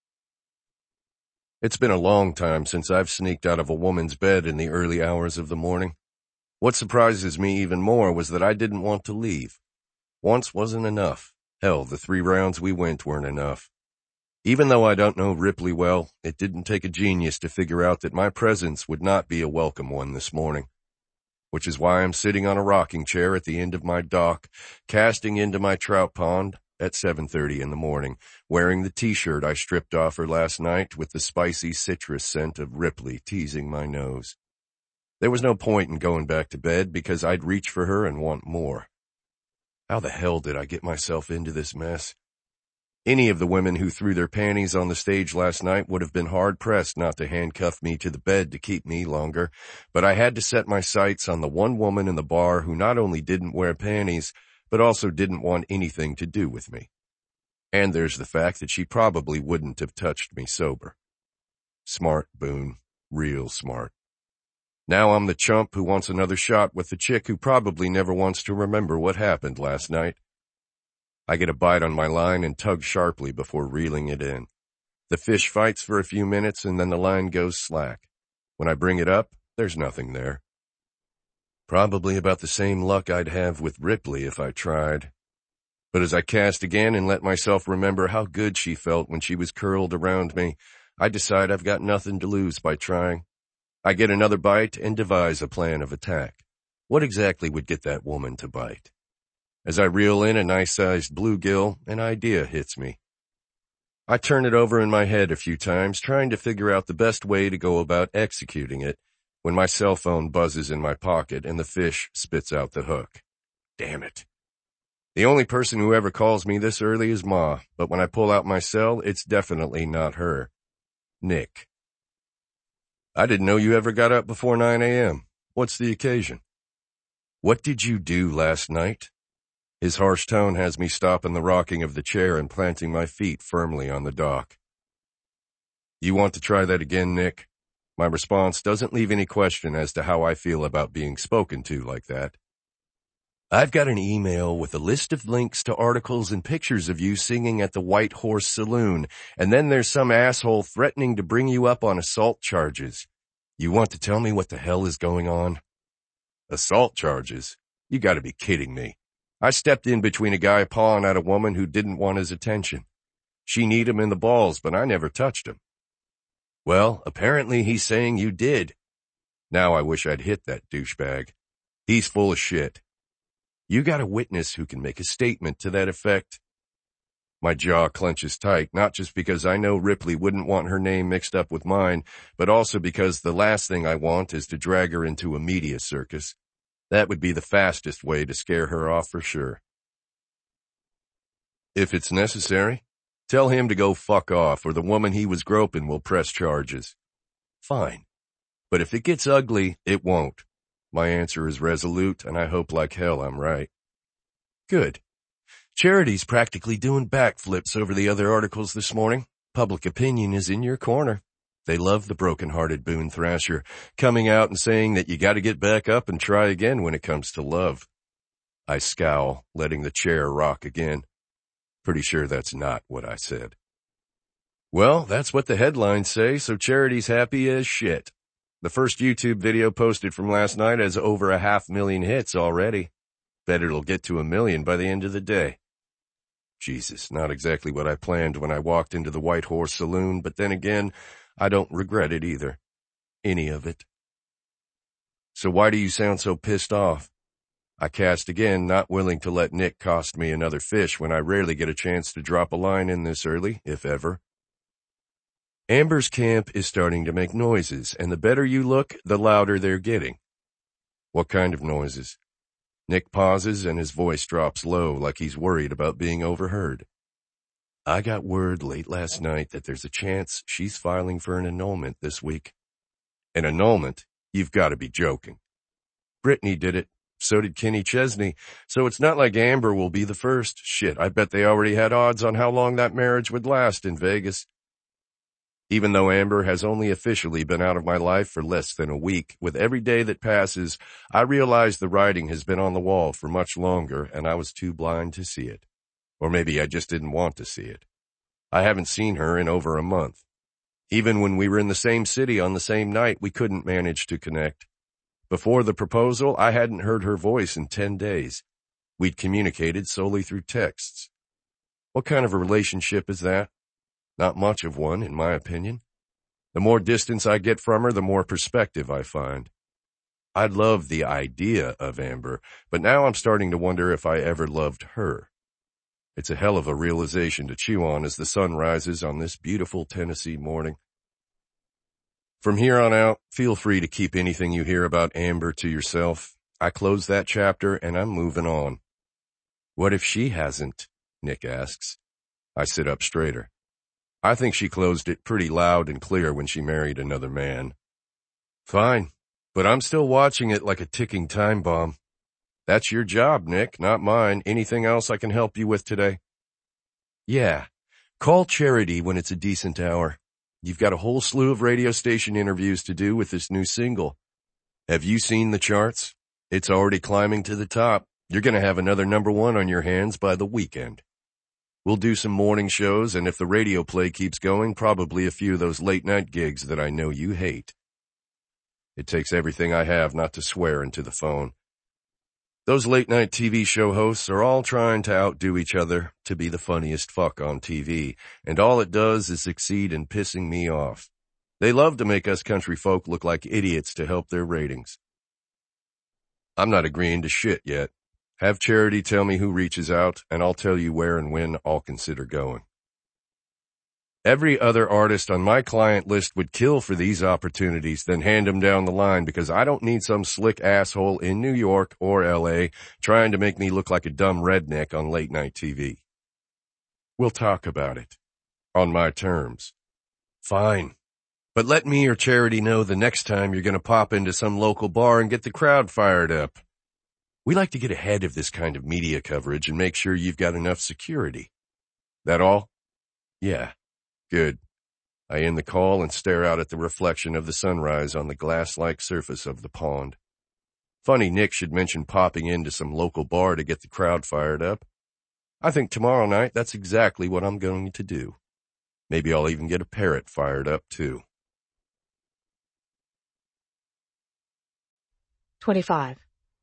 Speaker 1: It's been a long time since I've sneaked out of a woman's bed in the early hours of the morning. What surprises me even more was that I didn't want to leave. Once wasn't enough. Hell, the three rounds we went weren't enough. Even though I don't know Ripley well, it didn't take a genius to figure out that my presence would not be a welcome one this morning. Which is why I'm sitting on a rocking chair at the end of my dock, casting into my trout pond at seven thirty in the morning, wearing the t-shirt I stripped off her last night with the spicy citrus scent of Ripley teasing my nose. There was no point in going back to bed because I'd reach for her and want more. How the hell did I get myself into this mess? Any of the women who threw their panties on the stage last night would have been hard-pressed not to handcuff me to the bed to keep me longer, but I had to set my sights on the one woman in the bar who not only didn't wear panties, but also didn't want anything to do with me. And there's the fact that she probably wouldn't have touched me sober. Smart, Boone. Real smart. Now I'm the chump who wants another shot with the chick who probably never wants to remember what happened last night. I get a bite on my line and tug sharply before reeling it in. The fish fights for a few minutes and then the line goes slack. When I bring it up, there's nothing there. Probably about the same luck I'd have with Ripley if I tried. But as I cast again and let myself remember how good she felt when she was curled around me, I decide I've got nothing to lose by trying. I get another bite and devise a plan of attack. What exactly would get that woman to bite? As I reel in a nice-sized bluegill, an idea hits me. I turn it over in my head a few times, trying to figure out the best way to go about executing it, when my cell phone buzzes in my pocket and the fish spits out the hook. Damn it. The only person who ever calls me this early is Ma, but when I pull out my cell, it's definitely not her. Nick. I didn't know you ever got up before nine a.m. What's the occasion? What did you do last night? His harsh tone has me stopping the rocking of the chair and planting my feet firmly on the dock. You want to try that again, Nick? My response doesn't leave any question as to how I feel about being spoken to like that. I've got an email with a list of links to articles and pictures of you singing at the White Horse Saloon, and then there's some asshole threatening to bring you up on assault charges. You want to tell me what the hell is going on? Assault charges? You gotta be kidding me. I stepped in between a guy pawing at a woman who didn't want his attention. She kneed him in the balls, but I never touched him. Well, apparently he's saying you did. Now I wish I'd hit that douchebag. He's full of shit. You got a witness who can make a statement to that effect? My jaw clenches tight, not just because I know Ripley wouldn't want her name mixed up with mine, but also because the last thing I want is to drag her into a media circus. That would be the fastest way to scare her off for sure. If it's necessary, tell him to go fuck off or the woman he was groping will press charges. Fine. But if it gets ugly, it won't. My answer is resolute, and I hope like hell I'm right. Good. Charity's practically doing backflips over the other articles this morning. Public opinion is in your corner. They love the broken-hearted Boone Thrasher, coming out and saying that you gotta get back up and try again when it comes to love. I scowl, letting the chair rock again. Pretty sure that's not what I said. Well, that's what the headlines say, so Charity's happy as shit. The first YouTube video posted from last night has over a half million hits already. Bet it'll get to a million by the end of the day. Jesus, not exactly what I planned when I walked into the White Horse Saloon, but then again, I don't regret it either. Any of it. So why do you sound so pissed off? I cast again, not willing to let Nick cost me another fish when I rarely get a chance to drop a line in this early, if ever. Amber's camp is starting to make noises, and the better you look, the louder they're getting. What kind of noises? Nick pauses and his voice drops low like he's worried about being overheard. I got word late last night that there's a chance she's filing for an annulment this week. An annulment? You've got to be joking. Brittany did it. So did Kenny Chesney. So it's not like Amber will be the first. Shit, I bet they already had odds on how long that marriage would last in Vegas. Even though Amber has only officially been out of my life for less than a week, with every day that passes, I realize the writing has been on the wall for much longer, and I was too blind to see it. Or maybe I just didn't want to see it. I haven't seen her in over a month. Even when we were in the same city on the same night, we couldn't manage to connect. Before the proposal, I hadn't heard her voice in ten days. We'd communicated solely through texts. What kind of a relationship is that? Not much of one, in my opinion. The more distance I get from her, the more perspective I find. I love the idea of Amber, but now I'm starting to wonder if I ever loved her. It's a hell of a realization to chew on as the sun rises on this beautiful Tennessee morning. From here on out, feel free to keep anything you hear about Amber to yourself. I close that chapter and I'm moving on. What if she hasn't? Nick asks. I sit up straighter. I think she closed it pretty loud and clear when she married another man. Fine, but I'm still watching it like a ticking time bomb. That's your job, Nick, not mine. Anything else I can help you with today? Yeah, call Charity when it's a decent hour. You've got a whole slew of radio station interviews to do with this new single. Have you seen the charts? It's already climbing to the top. You're going to have another number one on your hands by the weekend. We'll do some morning shows, and if the radio play keeps going, probably a few of those late-night gigs that I know you hate. It takes everything I have not to swear into the phone. Those late-night T V show hosts are all trying to outdo each other to be the funniest fuck on T V, and all it does is succeed in pissing me off. They love to make us country folk look like idiots to help their ratings. I'm not agreeing to shit yet. Have Charity tell me who reaches out, and I'll tell you where and when I'll consider going. Every other artist on my client list would kill for these opportunities, then hand them down the line because I don't need some slick asshole in New York or L A trying to make me look like a dumb redneck on late-night T V. We'll talk about it. On my terms. Fine. But let me or Charity know the next time you're going to pop into some local bar and get the crowd fired up. We like to get ahead of this kind of media coverage and make sure you've got enough security. That all? Yeah. Good. I end the call and stare out at the reflection of the sunrise on the glass-like surface of the pond. Funny Nick should mention popping into some local bar to get the crowd fired up. I think tomorrow night that's exactly what I'm going to do. Maybe I'll even get a parrot fired up, too.
Speaker 2: twenty-five.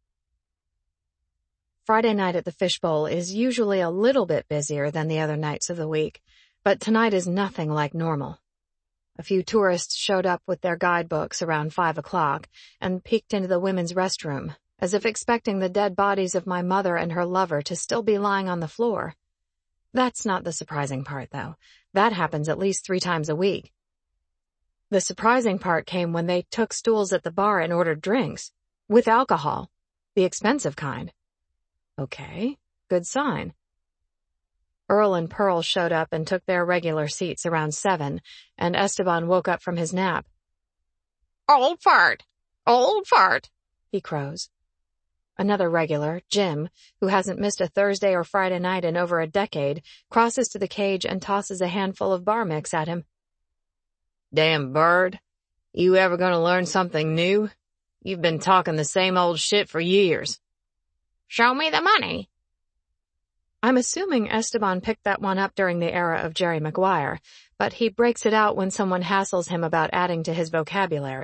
Speaker 2: Friday night at the Fishbowl is usually a little bit busier than the other nights of the week, but tonight is nothing like normal. A few tourists showed up with their guidebooks around five o'clock and peeked into the women's restroom, as if expecting the dead bodies of my mother and her lover to still be lying on the floor. That's not the surprising part, though. That happens at least three times a week. The surprising part came when they took stools at the bar and ordered drinks. With alcohol. The expensive kind. Okay, good sign. Earl and Pearl showed up and took their regular seats around seven, and Esteban woke up from his nap. "Old fart! Old fart!" he crows. Another regular, Jim, who hasn't missed a Thursday or Friday night in over a decade, crosses to the cage and tosses a handful of bar mix at him. "Damn bird. You ever gonna learn something new? You've been talking the same old shit for years." "Show me the money." I'm assuming Esteban picked that one up during the era of Jerry Maguire, but he breaks it out when someone hassles him about adding to his vocabulary,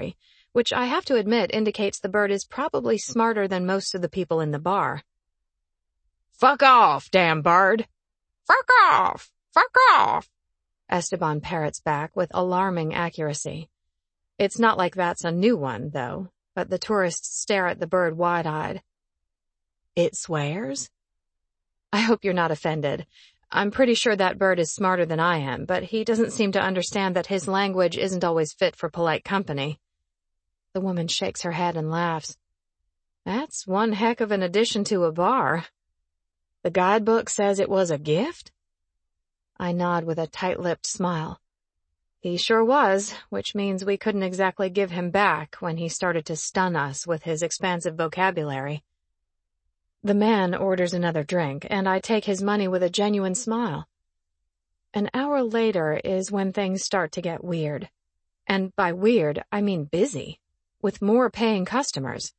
Speaker 2: which I have to admit indicates the bird is probably smarter than most of the people in the bar.
Speaker 3: Fuck off, damn bird! Fuck off! Fuck off!
Speaker 2: Esteban parrots back with alarming accuracy. It's not like that's a new one, though, but the tourists stare at the bird wide-eyed. It swears? I hope you're not offended. I'm pretty sure that bird is smarter than I am, but he doesn't seem to understand that his language isn't always fit for polite company. The woman shakes her head and laughs. That's one heck of an addition to a bar. The guidebook says it was a gift? I nod with a tight-lipped smile. He sure was, which means we couldn't exactly give him back when he started to stun us with his expansive vocabulary. The man orders another drink, and I take his money with a genuine smile. An hour later is when things start to get weird. And by weird, I mean busy, with more paying customers.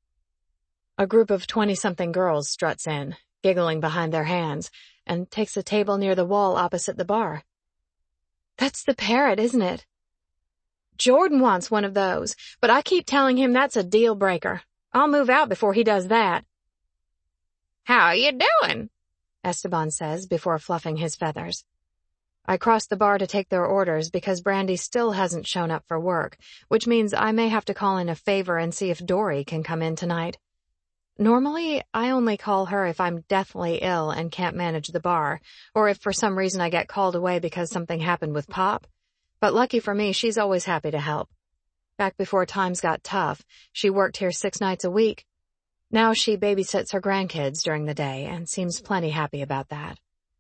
Speaker 2: A group of twenty-something girls struts in, giggling behind their hands, and takes a table near the wall opposite the bar. That's the parrot, isn't it? Jordan wants one of those, but I keep telling him that's a deal breaker. I'll move out before he does that.
Speaker 3: How you doing?
Speaker 2: Esteban says before fluffing his feathers. I cross the bar to take their orders because Brandy still hasn't shown up for work, which means I may have to call in a favor and see if Dory can come in tonight. Normally, I only call her if I'm deathly ill and can't manage the bar, or if for some reason I get called away because something happened with Pop. But lucky for me, she's always happy to help. Back before times got tough, she worked here six nights a week. Now she babysits her grandkids during the day and seems plenty happy about that.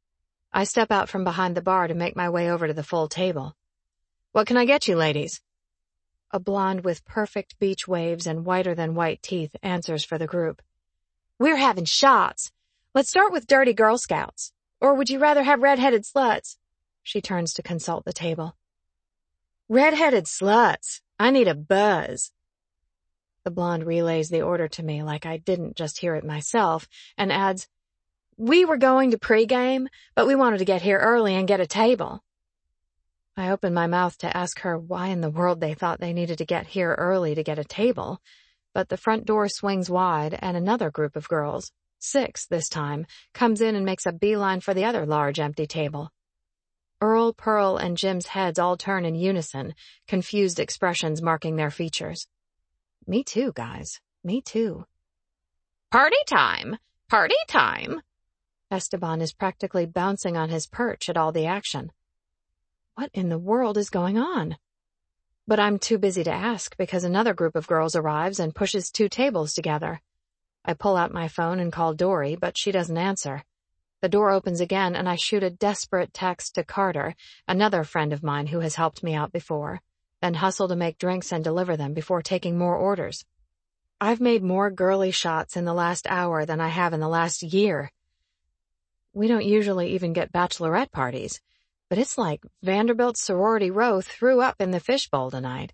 Speaker 2: I step out from behind the bar to make my way over to the full table. What can I get you, ladies? A blonde with perfect beach waves and whiter-than-white teeth answers for the group. We're having shots. Let's start with Dirty Girl Scouts. Or would you rather have red-headed sluts? She turns to consult the table. Red-headed sluts. I need a buzz. The blonde relays the order to me like I didn't just hear it myself, and adds, We were going to pregame, but we wanted to get here early and get a table. I opened my mouth to ask her why in the world they thought they needed to get here early to get a table, but the front door swings wide and another group of girls, six this time, comes in and makes a beeline for the other large empty table. Earl, Pearl, and Jim's heads all turn in unison, confused expressions marking their features. Me too, guys. Me too.
Speaker 3: Party time! Party time!
Speaker 2: Esteban is practically bouncing on his perch at all the action. What in the world is going on? But I'm too busy to ask because another group of girls arrives and pushes two tables together. I pull out my phone and call Dory, but she doesn't answer. The door opens again and I shoot a desperate text to Carter, another friend of mine who has helped me out before, then hustle to make drinks and deliver them before taking more orders. I've made more girly shots in the last hour than I have in the last year. We don't usually even get bachelorette parties, but it's like Vanderbilt Sorority Row threw up in the fishbowl tonight.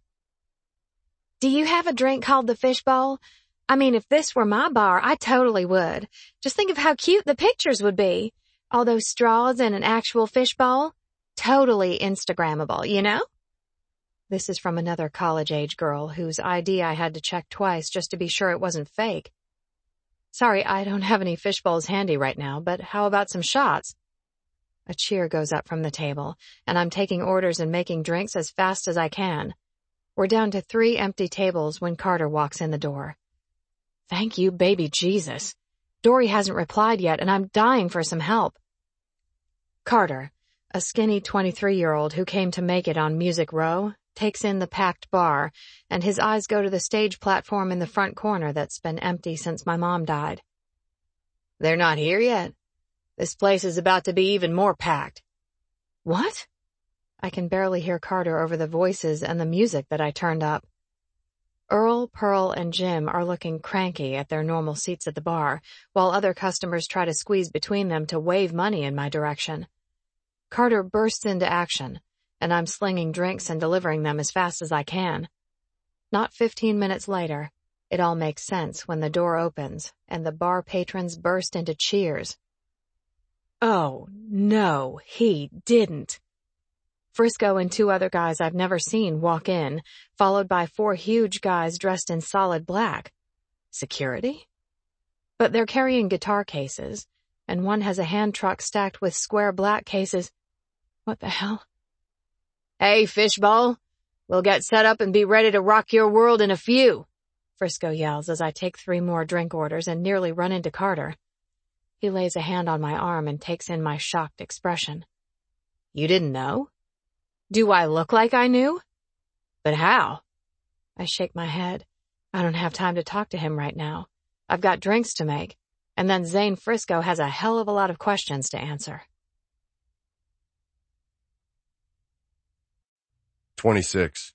Speaker 2: Do you have a drink called the fishbowl? I mean, if this were my bar, I totally would. Just think of how cute the pictures would be. All those straws in an actual fishbowl. Totally Instagrammable, you know? This is from another college-age girl whose I D I had to check twice just to be sure it wasn't fake. Sorry, I don't have any fish bowls handy right now, but how about some shots? A cheer goes up from the table, and I'm taking orders and making drinks as fast as I can. We're down to three empty tables when Carter walks in the door. Thank you, baby Jesus. Dory hasn't replied yet, and I'm dying for some help. Carter, a skinny twenty-three-year-old who came to make it on Music Row, takes in the packed bar, and his eyes go to the stage platform in the front corner that's been empty since my mom died. They're not here yet. This place is about to be even more packed. What? I can barely hear Carter over the voices and the music that I turned up. Earl, Pearl, and Jim are looking cranky at their normal seats at the bar, while other customers try to squeeze between them to wave money in my direction. Carter bursts into action, and I'm slinging drinks and delivering them as fast as I can. Not fifteen minutes later, it all makes sense when the door opens and the bar patrons burst into cheers. Oh, no, he didn't. Frisco and two other guys I've never seen walk in, followed by four huge guys dressed in solid black. Security? But they're carrying guitar cases, and one has a hand truck stacked with square black cases. What the hell? Hey, Fishbowl. We'll get set up and be ready to rock your world in a few, Frisco yells as I take three more drink orders and nearly run into Carter. He lays a hand on my arm and takes in my shocked expression. You didn't know? Do I look like I knew? But how? I shake my head. I don't have time to talk to him right now. I've got drinks to make, and then Zane Frisco has a hell of a lot of questions to answer.
Speaker 1: twenty-six.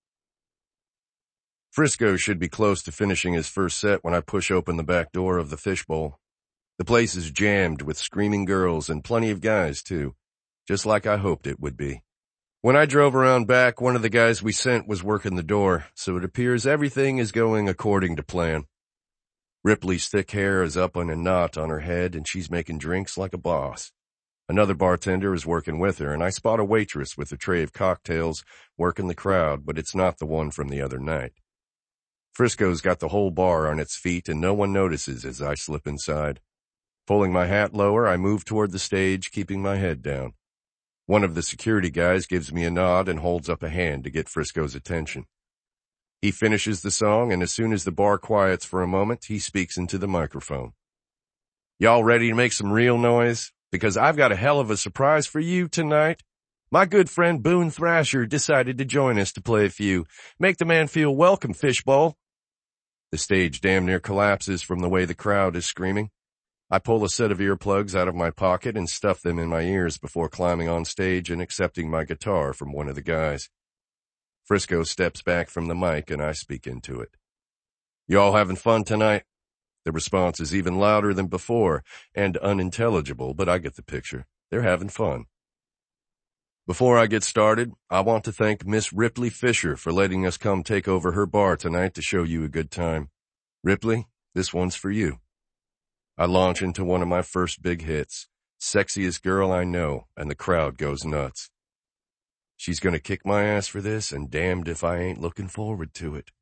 Speaker 1: Frisco should be close to finishing his first set when I push open the back door of the Fishbowl. The place is jammed with screaming girls and plenty of guys, too, just like I hoped it would be. When I drove around back, one of the guys we sent was working the door, so it appears everything is going according to plan. Ripley's thick hair is up in a knot on her head, and she's making drinks like a boss. Another bartender is working with her, and I spot a waitress with a tray of cocktails working the crowd, but it's not the one from the other night. Frisco's got the whole bar on its feet, and no one notices as I slip inside. Pulling my hat lower, I move toward the stage, keeping my head down. One of the security guys gives me a nod and holds up a hand to get Frisco's attention. He finishes the song, and as soon as the bar quiets for a moment, he speaks into the microphone. Y'all ready to make some real noise? Because I've got a hell of a surprise for you tonight. My good friend Boone Thrasher decided to join us to play a few. Make the man feel welcome, Fishbowl. The stage damn near collapses from the way the crowd is screaming. I pull a set of earplugs out of my pocket and stuff them in my ears before climbing on stage and accepting my guitar from one of the guys. Frisco steps back from the mic and I speak into it. Y'all having fun tonight? The response is even louder than before and unintelligible, but I get the picture. They're having fun. Before I get started, I want to thank Miss Ripley Fisher for letting us come take over her bar tonight to show you a good time. Ripley, this one's for you. I launch into one of my first big hits, Sexiest Girl I Know, and the crowd goes nuts. She's gonna kick my ass for this, and damned if I ain't looking forward to it.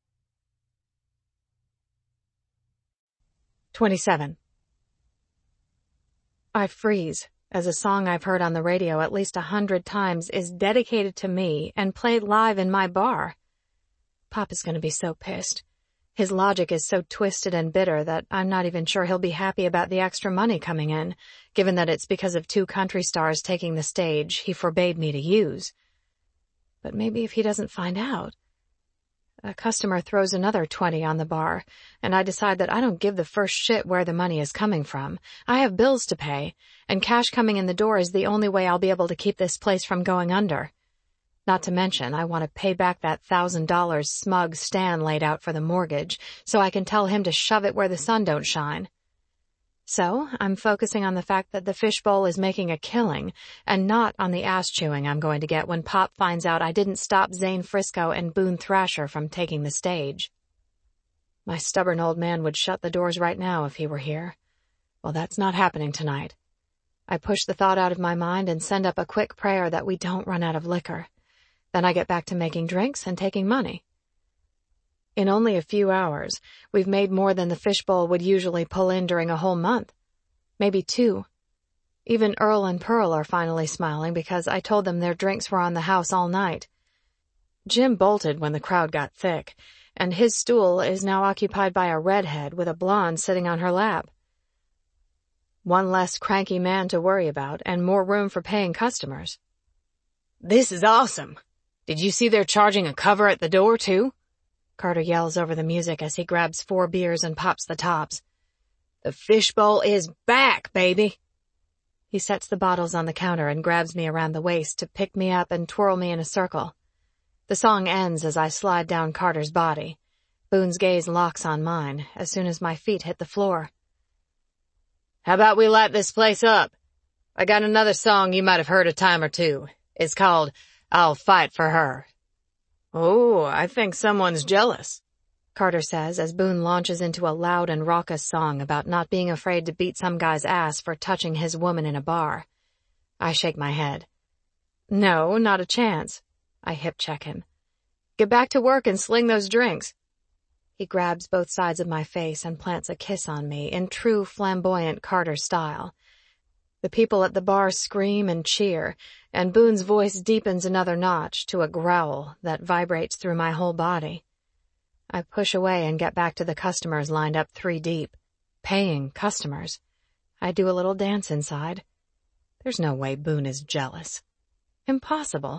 Speaker 2: twenty-seven. I freeze as a song I've heard on the radio at least a hundred times is dedicated to me and played live in my bar. Pop is going to be so pissed. His logic is so twisted and bitter that I'm not even sure he'll be happy about the extra money coming in, given that it's because of two country stars taking the stage he forbade me to use. But maybe if he doesn't find out. A customer throws another twenty on the bar, and I decide that I don't give the first shit where the money is coming from. I have bills to pay, and cash coming in the door is the only way I'll be able to keep this place from going under. Not to mention, I want to pay back that thousand dollars smug Stan laid out for the mortgage, so I can tell him to shove it where the sun don't shine. So, I'm focusing on the fact that the Fishbowl is making a killing, and not on the ass-chewing I'm going to get when Pop finds out I didn't stop Zane Frisco and Boone Thrasher from taking the stage. My stubborn old man would shut the doors right now if he were here. Well, that's not happening tonight. I push the thought out of my mind and send up a quick prayer that we don't run out of liquor. Then I get back to making drinks and taking money. In only a few hours, we've made more than the Fishbowl would usually pull in during a whole month. Maybe two. Even Earl and Pearl are finally smiling because I told them their drinks were on the house all night. Jim bolted when the crowd got thick, and his stool is now occupied by a redhead with a blonde sitting on her lap. One less cranky man to worry about, and more room for paying customers. This is awesome! Did you see they're charging a cover at the door, too? Carter yells over the music as he grabs four beers and pops the tops. The Fishbowl is back, baby! He sets the bottles on the counter and grabs me around the waist to pick me up and twirl me in a circle. The song ends as I slide down Carter's body. Boone's gaze locks on mine as soon as my feet hit the floor. How about we light this place up? I got another song you might have heard a time or two. It's called I'll Fight for Her. Oh, I think someone's jealous, Carter says as Boone launches into a loud and raucous song about not being afraid to beat some guy's ass for touching his woman in a bar. I shake my head. No, not a chance. I hip-check him. Get back to work and sling those drinks. He grabs both sides of my face and plants a kiss on me in true flamboyant Carter style. The people at the bar scream and cheer, and Boone's voice deepens another notch to a growl that vibrates through my whole body. I push away and get back to the customers lined up three deep. Paying customers. I do a little dance inside. There's no way Boone is jealous. Impossible.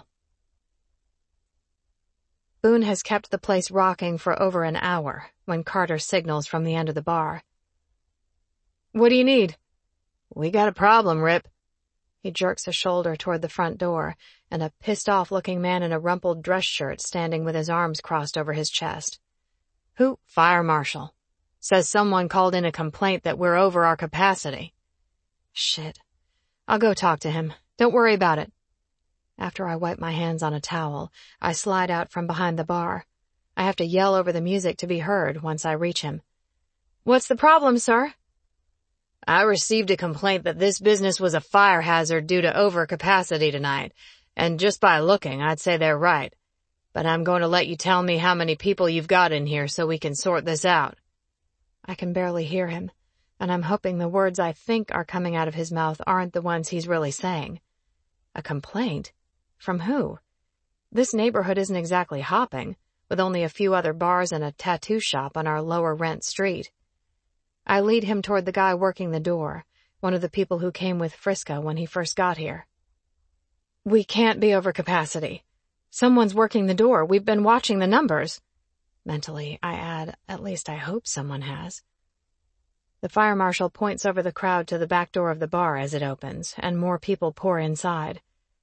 Speaker 2: Boone has kept the place rocking for over an hour when Carter signals from the end of the bar. What do you need? We got a problem, Rip. He jerks a shoulder toward the front door, and a pissed-off-looking man in a rumpled dress shirt standing with his arms crossed over his chest. Who? Fire marshal. Says someone called in a complaint that we're over our capacity. Shit. I'll go talk to him. Don't worry about it. After I wipe my hands on a towel, I slide out from behind the bar. I have to yell over the music to be heard once I reach him. What's the problem, sir? I received a complaint that this business was a fire hazard due to overcapacity tonight, and just by looking, I'd say they're right. But I'm going to let you tell me how many people you've got in here so we can sort this out. I can barely hear him, and I'm hoping the words I think are coming out of his mouth aren't the ones he's really saying. A complaint? From who? This neighborhood isn't exactly hopping, with only a few other bars and a tattoo shop on our lower rent street. I lead him toward the guy working the door, one of the people who came with Frisco when he first got here. We can't be over capacity. Someone's working the door. We've been watching the numbers. Mentally, I add, at least I hope someone has. The fire marshal points over the crowd to the back door of the bar as it opens, and more people pour inside.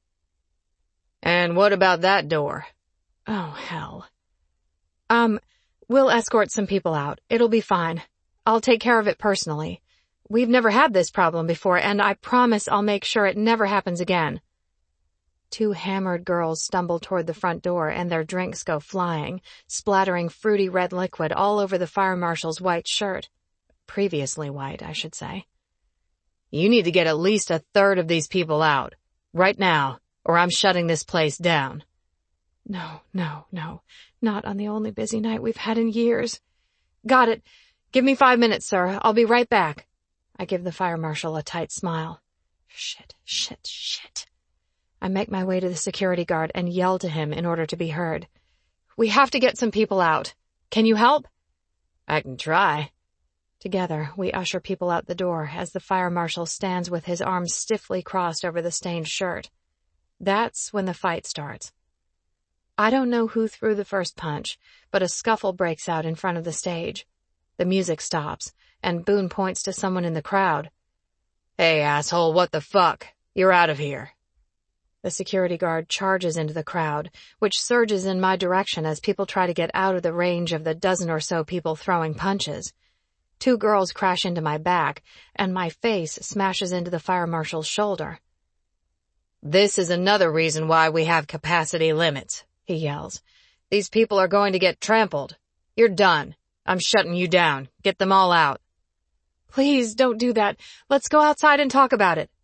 Speaker 2: And what about that door? Oh, hell. Um, we'll escort some people out. It'll be fine. I'll take care of it personally. We've never had this problem before, and I promise I'll make sure it never happens again. Two hammered girls stumble toward the front door, and their drinks go flying, splattering fruity red liquid all over the fire marshal's white shirt. Previously white, I should say. You need to get at least a third of these people out. Right now, or I'm shutting this place down. No, no, no. Not on the only busy night we've had in years. Got it. Give me five minutes, sir. I'll be right back. I give the fire marshal a tight smile. Shit, shit, shit. I make my way to the security guard and yell to him in order to be heard. We have to get some people out. Can you help? I can try. Together, we usher people out the door as the fire marshal stands with his arms stiffly crossed over the stained shirt. That's when the fight starts. I don't know who threw the first punch, but a scuffle breaks out in front of the stage. The music stops, and Boone points to someone in the crowd. Hey, asshole, what the fuck? You're out of here. The security guard charges into the crowd, which surges in my direction as people try to get out of the range of the dozen or so people throwing punches. Two girls crash into my back, and my face smashes into the fire marshal's shoulder. This is another reason why we have capacity limits, he yells. These people are going to get trampled. You're done. I'm shutting you down. Get them all out. Please don't do that. Let's go outside and talk about it.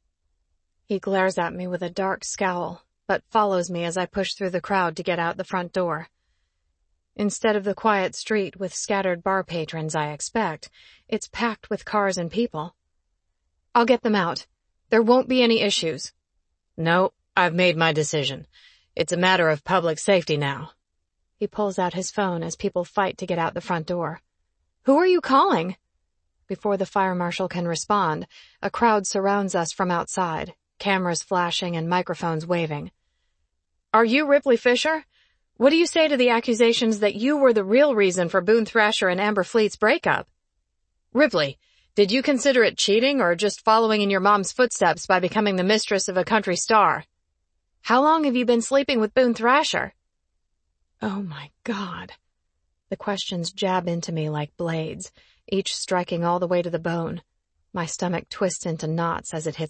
Speaker 2: He glares at me with a dark scowl, but follows me as I push through the crowd to get out the front door. Instead of the quiet street with scattered bar patrons I expect, it's packed with cars and people. I'll get them out. There won't be any issues. No, I've made my decision. It's a matter of public safety now. He pulls out his phone as people fight to get out the front door. Who are you calling? Before the fire marshal can respond, a crowd surrounds us from outside, cameras flashing and microphones waving. Are you Ripley Fisher? What do you say to the accusations that you were the real reason for Boone Thrasher and Amber Fleet's breakup? Ripley, did you consider it cheating or just following in your mom's footsteps by becoming the mistress of a country star? How long have you been sleeping with Boone Thrasher? Oh my God. The questions jab into me like blades, each striking all the way to the bone. My stomach twists into knots as it hits